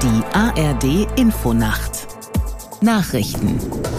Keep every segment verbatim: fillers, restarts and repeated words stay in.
Die A R D Infonacht Nachrichten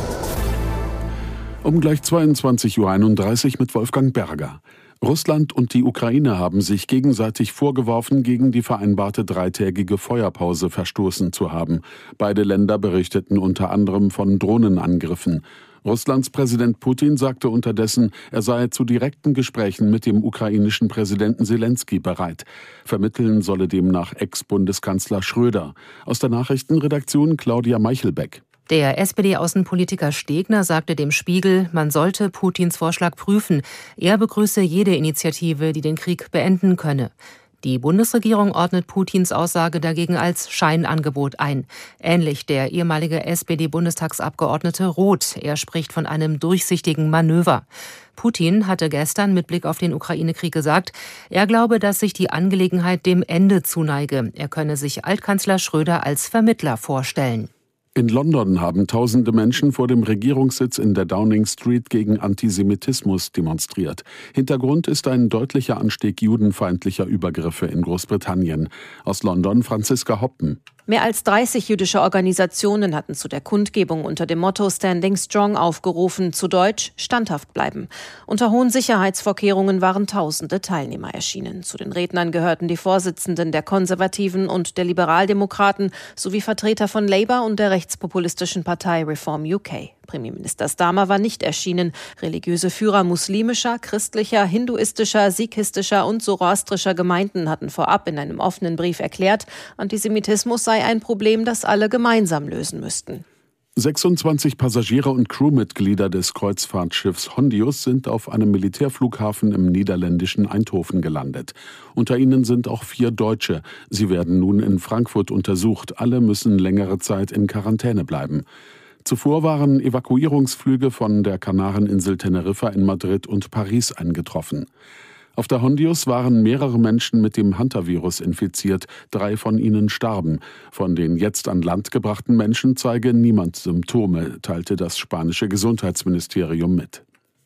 Um gleich zweiundzwanzig Uhr einunddreißig mit Wolfgang Berger. Russland und die Ukraine haben sich gegenseitig vorgeworfen, gegen die vereinbarte dreitägige Feuerpause verstoßen zu haben. Beide Länder berichteten unter anderem von Drohnenangriffen. Russlands Präsident Putin sagte unterdessen, er sei zu direkten Gesprächen mit dem ukrainischen Präsidenten Selenskyj bereit. Vermitteln solle demnach Ex-Bundeskanzler Schröder. Aus der Nachrichtenredaktion Claudia Meichelbeck. Der S P D-Außenpolitiker Stegner sagte dem Spiegel, man sollte Putins Vorschlag prüfen. Er begrüße jede Initiative, die den Krieg beenden könne. Die Bundesregierung ordnet Putins Aussage dagegen als Scheinangebot ein. Ähnlich der ehemalige S P D-Bundestagsabgeordnete Roth. Er spricht von einem durchsichtigen Manöver. Putin hatte gestern mit Blick auf den Ukraine-Krieg gesagt, er glaube, dass sich die Angelegenheit dem Ende zuneige. Er könne sich Altkanzler Schröder als Vermittler vorstellen. In London haben tausende Menschen vor dem Regierungssitz in der Downing Street gegen Antisemitismus demonstriert. Hintergrund ist ein deutlicher Anstieg judenfeindlicher Übergriffe in Großbritannien. Aus London Franziska Hoppen. Mehr als dreißig jüdische Organisationen hatten zu der Kundgebung unter dem Motto Standing Strong aufgerufen, zu Deutsch standhaft bleiben. Unter hohen Sicherheitsvorkehrungen waren tausende Teilnehmer erschienen. Zu den Rednern gehörten die Vorsitzenden der Konservativen und der Liberaldemokraten sowie Vertreter von Labour und der rechtspopulistischen Partei Reform U K. Premierminister Starmer war nicht erschienen. Religiöse Führer muslimischer, christlicher, hinduistischer, sikhistischer und zoroastrischer Gemeinden hatten vorab in einem offenen Brief erklärt, Antisemitismus sei ein Problem, das alle gemeinsam lösen müssten. sechsundzwanzig Passagiere und Crewmitglieder des Kreuzfahrtschiffs Hondius sind auf einem Militärflughafen im niederländischen Eindhoven gelandet. Unter ihnen sind auch vier Deutsche. Sie werden nun in Frankfurt untersucht. Alle müssen längere Zeit in Quarantäne bleiben. Zuvor waren Evakuierungsflüge von der Kanareninsel Teneriffa in Madrid und Paris eingetroffen. Auf der Hondius waren mehrere Menschen mit dem Hantavirus infiziert, drei von ihnen starben. Von den jetzt an Land gebrachten Menschen zeige niemand Symptome, teilte das spanische Gesundheitsministerium mit.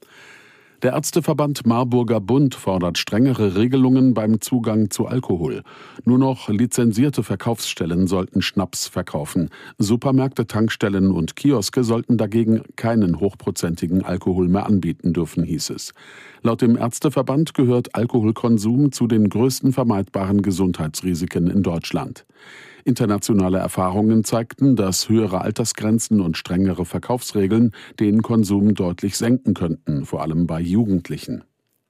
Der Ärzteverband Marburger Bund fordert strengere Regelungen beim Zugang zu Alkohol. Nur noch lizenzierte Verkaufsstellen sollten Schnaps verkaufen. Supermärkte, Tankstellen und Kioske sollten dagegen keinen hochprozentigen Alkohol mehr anbieten dürfen, hieß es. Laut dem Ärzteverband gehört Alkoholkonsum zu den größten vermeidbaren Gesundheitsrisiken in Deutschland. Internationale Erfahrungen zeigten, dass höhere Altersgrenzen und strengere Verkaufsregeln den Konsum deutlich senken könnten, vor allem bei Jugendlichen.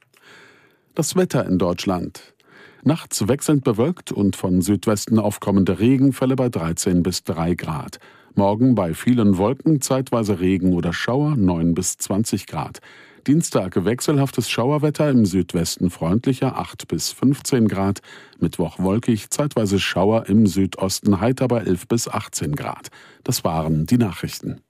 Das Wetter in Deutschland. Nachts wechselnd bewölkt und von Südwesten aufkommende Regenfälle bei dreizehn bis drei Grad. Morgen bei vielen Wolken zeitweise Regen oder Schauer neun bis zwanzig Grad. Dienstag wechselhaftes Schauerwetter, im Südwesten freundlicher acht bis fünfzehn Grad. Mittwoch wolkig, zeitweise Schauer, im Südosten heiter bei elf bis achtzehn Grad. Das waren die Nachrichten.